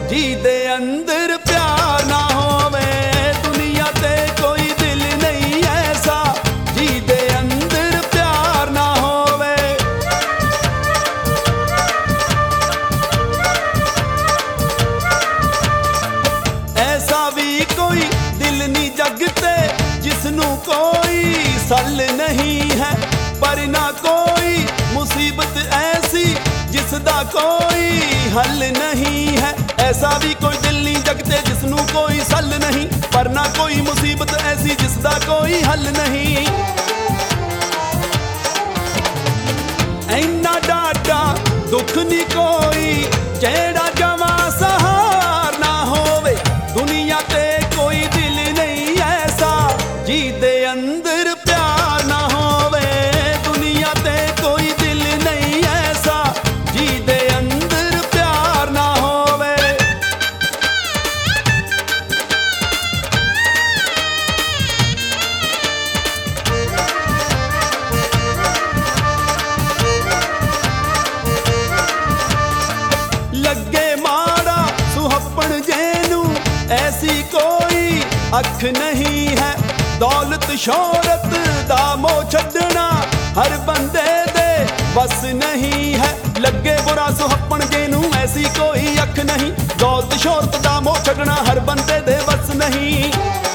जी दे अंदर प्यार ना होवे, दुनिया ते कोई दिल नहीं ऐसा, जी दे अंदर प्यार ना होवे। ऐसा भी कोई दिल नहीं जगते जिसनू कोई सल नहीं है, पर ना कोई मुसीबत ऐसी जिसदा कोई हल नहीं है। ऐसा भी कोई दिल नहीं जगते जिसनू कोई सल नहीं, पर ना कोई मुसीबत ऐसी जिसदा कोई हल नहीं। ऐना डाडा दुख नहीं कोई जेड़ा जमा सहार ना होवे, दुनिया ते कोई दिल नहीं ऐसा, जी दे अंदर प्यार ना होवे, दुनिया ते कोई दिल नहीं ऐसा, जी दे अंदर प्यार ना होवे। लगे माड़ा सुहप्पन जेनू ऐसी कोई अख नहीं है, दौलत शोहरत दा मोह छड्डना हर बंदे दे बस नहीं है। लगे बुरा सुहप्पन जेनू ऐसी कोई अख नहीं, दौलत शोहरत दा मोह छड्डना हर बंदे दे बस नहीं।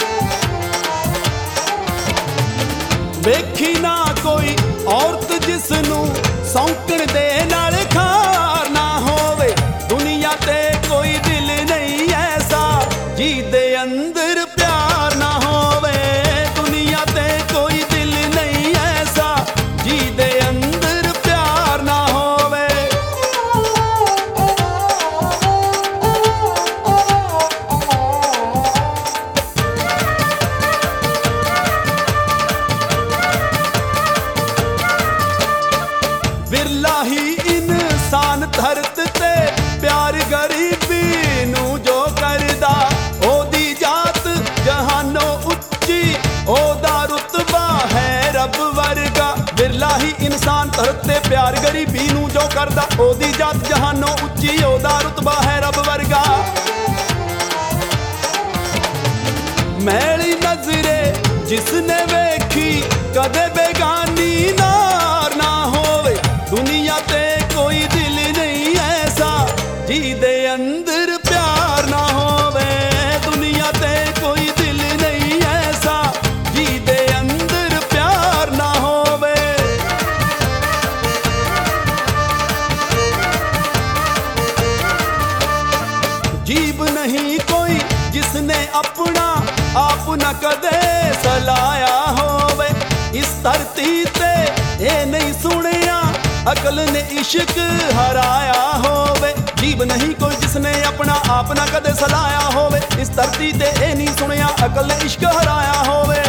वेखी ना कोई औरत जिसनू सौंकण दे नाल खार ना होवे, दुनिया ते कोई दिल नहीं ऐसा, जी दे अंदर प्यार ना होवे, दुनिया ते कोई दिल नहीं ऐसा, जी दे अंदर प्यार ना होवे। बिरला ही इंसान धरत ते प्यार गरीबी नू जो करदा, ओदी जात जहानों उच्ची, ओदा रुतबा है रब वर्गा। बिरला ही इंसान धरत ते प्यार गरीबी नू जो करदा, ओदी जात जहानों उच्ची, ओदा रुतबा है रब वर्गा। मैली नजरे जिसने वेखी कदे बेगानी नार ना होवे, दुनिया ते कोई दिल नहीं ऐसा, जी दे अंदर प्यार ना होवे, दुनिया ते कोई दिल नहीं ऐसा, जी दे अंदर प्यार ना होवे। जीब नहीं कोई जिसने अपना आप न कदे सलाया होवे, इस धरती ते ये नहीं सुनिया अकल ने इश्क हराया होवे। जीब नहीं कोई जिसने अपना आप न कदे सलाया होवे, इस धरती ते ये नहीं सुनिया अकल ने इश्क हराया होवे।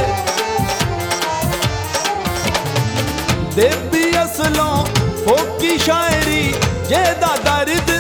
देवी असलों फोकी शायरी जेदा दर्द